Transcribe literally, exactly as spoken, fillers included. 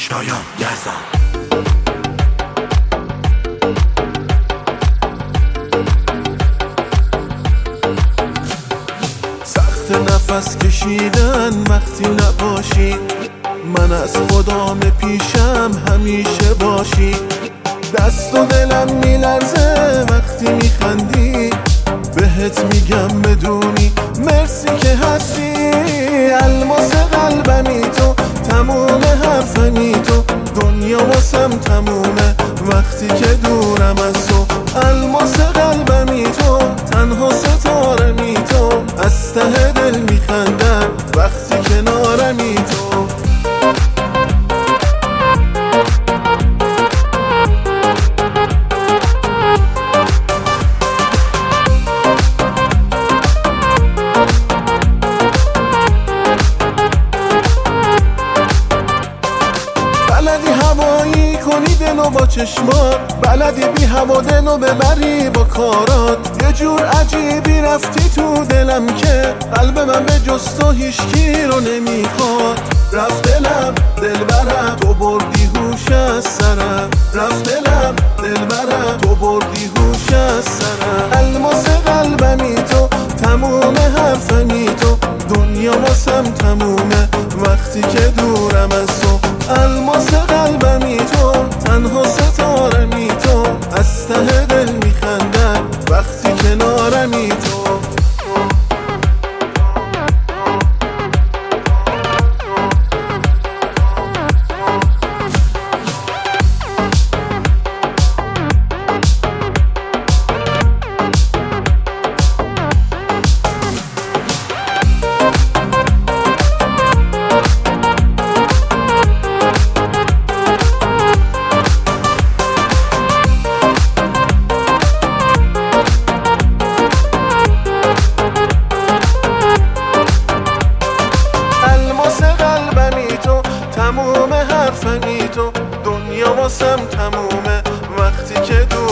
شایان یزدان. سخت نفس کشیدن وقتی نباشی، من از خدام پیشم همیشه باشی. دست و دلم میلرزه وقتی میخندی، بهت میگم بدونی مرسی که هستی. الماس قلبمی تو، تموم حرفمی تو، دنیا واسم تمومه وقتی که دورم از تو. الماس قلبمی تو، تنها ستارمی تو، از ته دل میخندم وقتی کنارمی تو. بلدی هوایی کنی دلو با چشمات، بلدی بی هوا دلو ببری با کارات. یه جور عجیبی رفتی تو دلم که قلب من به جز تو هیچکی رو نمیخواد. رفت دلم دلبرم، تو بردی هوش از سرم. رفت دلم دلبرم، تو بردی هوش از سرم. الماس قلبمی تو، تموم حرفمی تو، دنیا واسم تمومه وقتی که دورم از تو. الماس قلبمی تو، تنها ستارمی تو، از ته دل میخندم وقتی کنارمی تو. تموم حرفمی تو، دنیا واسم تمومه وقتی که دو